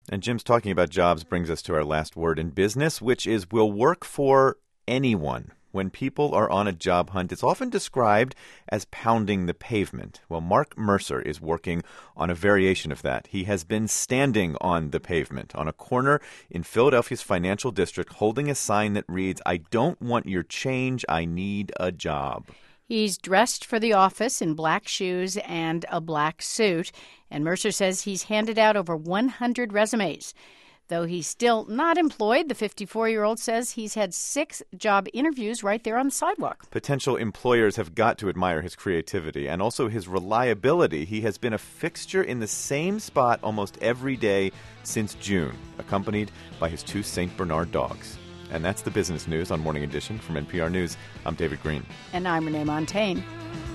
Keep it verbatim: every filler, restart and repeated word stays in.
And Jim's talking about jobs brings us to our last word in business, which is will work for anyone. When people are on a job hunt, it's often described as pounding the pavement. Well, Mark Mercer is working on a variation of that. He has been standing on the pavement on a corner in Philadelphia's financial district holding a sign that reads, "I don't want your change, I need a job." He's dressed for the office in black shoes and a black suit, and Mercer says he's handed out over one hundred resumes. Though he's still not employed, the fifty-four-year-old says he's had six job interviews right there on the sidewalk. Potential employers have got to admire his creativity and also his reliability. He has been a fixture in the same spot almost every day since June, accompanied by his two Saint Bernard dogs. And that's the business news on Morning Edition from N P R News. I'm David Green. And I'm Renee Montaigne.